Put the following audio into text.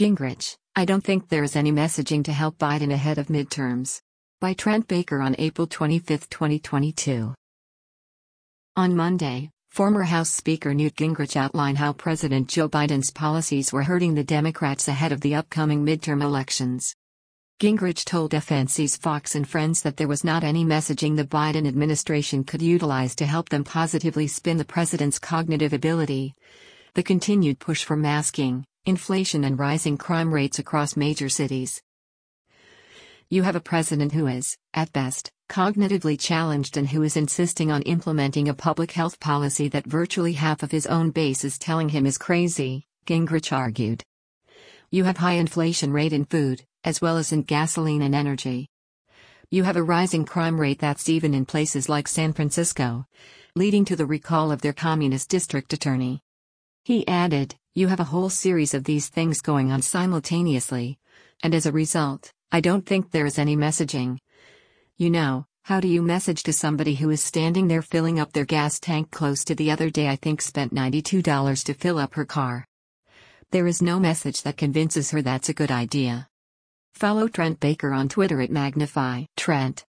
Gingrich, I don't think there is any messaging to help Biden ahead of midterms. By Trent Baker on April 25, 2022. On Monday, former House Speaker Newt Gingrich outlined how President Joe Biden's policies were hurting the Democrats ahead of the upcoming midterm elections. Gingrich told FNC's Fox and Friends that there was not any messaging the Biden administration could utilize to help them positively spin the president's cognitive ability. The continued push for masking, inflation and rising crime rates across major cities. You have a president who is, at best, cognitively challenged and who is insisting on implementing a public health policy that virtually half of his own base is telling him is crazy, Gingrich argued. You have high inflation rate in food, as well as in gasoline and energy. You have a rising crime rate that's even in places like San Francisco, leading to the recall of their communist district attorney. He added, you have a whole series of these things going on simultaneously, and as a result, I don't think there is any messaging. You know, how do you message to somebody who is standing there filling up their gas tank close to the other day I think spent $92 to fill up her car? There is no message that convinces her that's a good idea. Follow Trent Baker on Twitter at Magnify Trent.